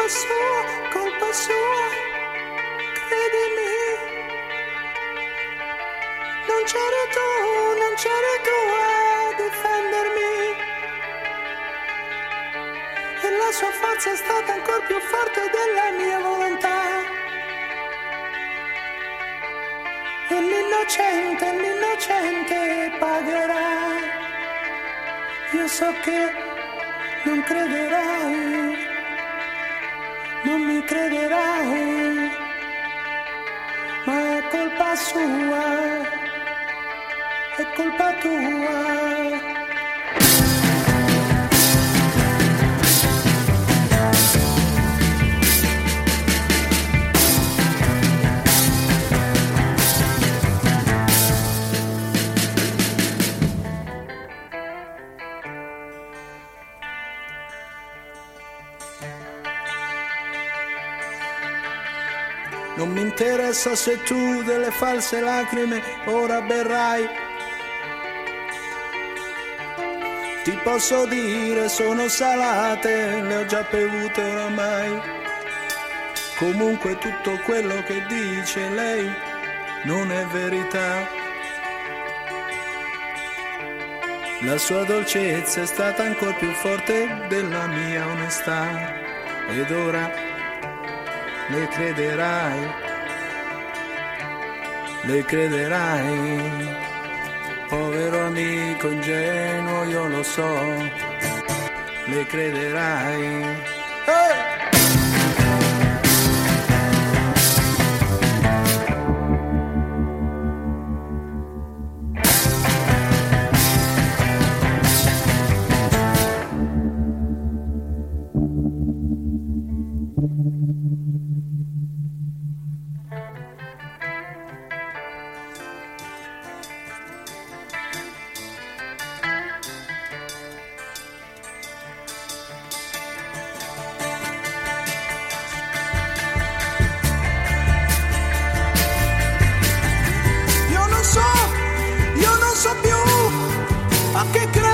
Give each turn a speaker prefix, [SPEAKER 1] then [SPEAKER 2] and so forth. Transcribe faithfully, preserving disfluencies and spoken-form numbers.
[SPEAKER 1] colpa sua, colpa sua, credimi. Non c'eri tu, non c'eri tu a difendermi. E la sua forza è stata ancora più forte della mia volontà. E l'innocente, l'innocente pagherà. Io so che non crederai, non mi crederai, ma è colpa sua, è colpa tua. Non mi interessa se tu delle false lacrime ora berrai. Ti posso dire sono salate, le ho già bevute oramai. Comunque tutto quello che dice lei non è verità. La sua dolcezza è stata ancora più forte della mia onestà. Ed ora le crederai, le crederai, povero amico ingenuo, io lo so, le crederai. Hey! So più a che